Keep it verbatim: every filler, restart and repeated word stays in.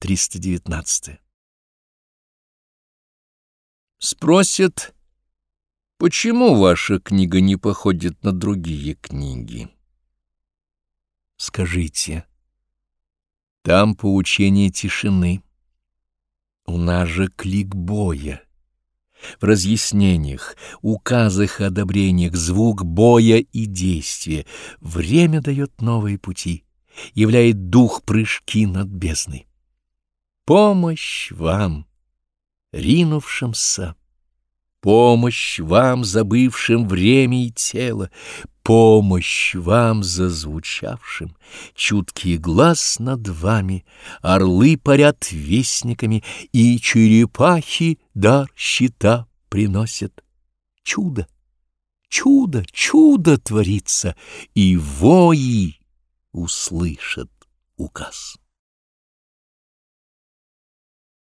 триста девятнадцатое. Спросят, почему ваша книга не походит на другие книги? Скажите, там поучение тишины, у нас же клик боя. В разъяснениях, указах и одобрениях звук боя и действия. Время дает новые пути, являет дух прыжки над бездной. Помощь вам, ринувшимся, помощь вам, забывшим время и тело, помощь вам, зазвучавшим, чуткий глаз над вами, орлы парят вестниками, и черепахи дар щита приносят. Чудо, чудо, чудо творится, и вои услышат указ.